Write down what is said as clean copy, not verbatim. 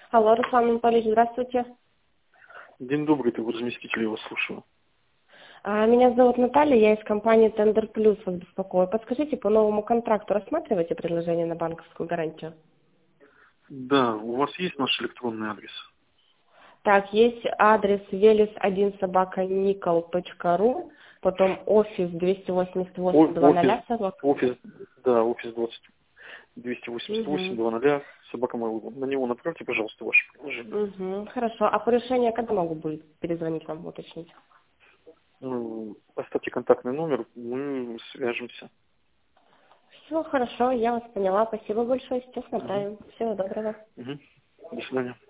Алло, Руслан Анатольевич, здравствуйте. День добрый, ты заместитель, я вас слушаю. Меня зовут Наталья, я из компании Tender Plus вас беспокою. Подскажите, по новому контракту рассматриваете предложение на банковскую гарантию? Да, у вас есть наш электронный адрес? Так, есть адрес velis1@nickel.ru, потом офис 288 Офис, да, офис 288 Угу. 00, собака Mail.ru. На него направьте, пожалуйста, ваше предложение. Угу. Хорошо, а по решению когда могу будет перезвонить вам, уточнить? Оставьте контактный номер, мы свяжемся. Все, хорошо, я вас поняла. Спасибо большое, сейчас Мгм. направим. Всего доброго. Мгм. До свидания.